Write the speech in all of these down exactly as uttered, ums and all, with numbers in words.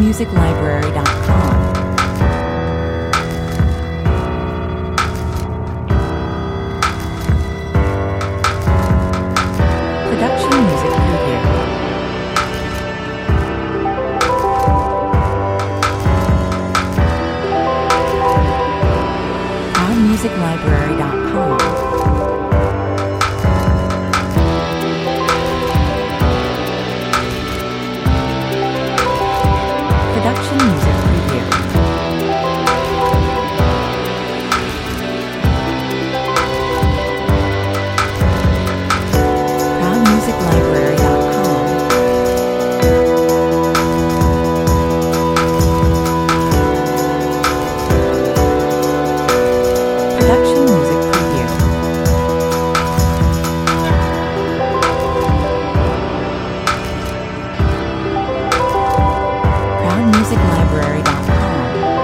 music library dot com. Production music preview. proud music library dot com. Production music preview. proud music library dot com. Production music preview. proud music library dot com.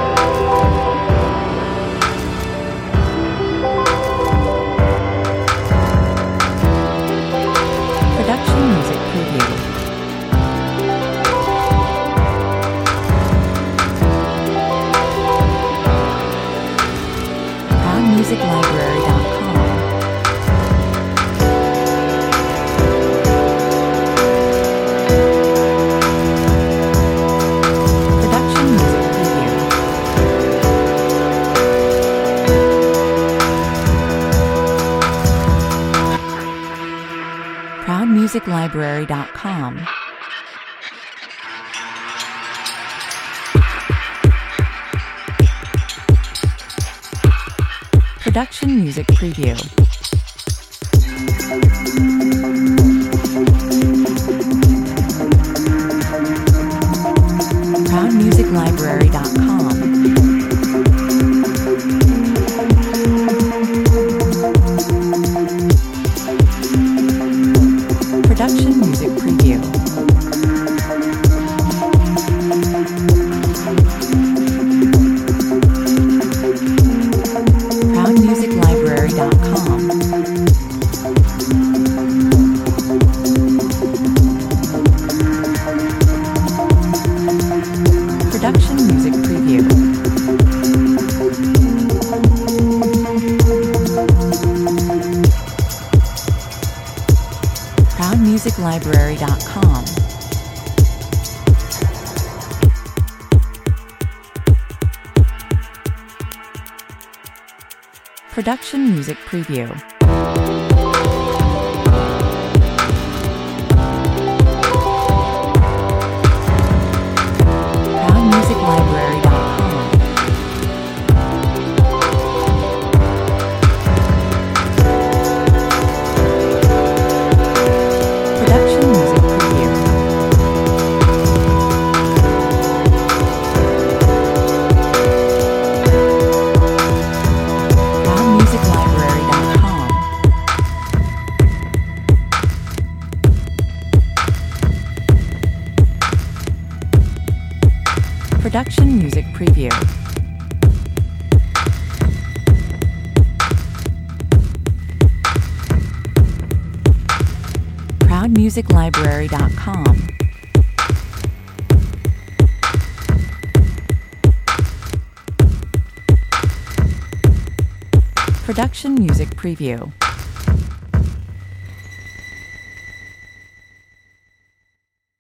Production music preview. proud music library dot com. Production music preview. proud music library dot com. Production music preview. proud music library dot com. Production music preview. proud music library dot com. Production music preview. proud music library dot com. Production music preview. proud music library dot com. Production music preview. proud music library dot com. Production music preview. proud music library dot com. Production music preview.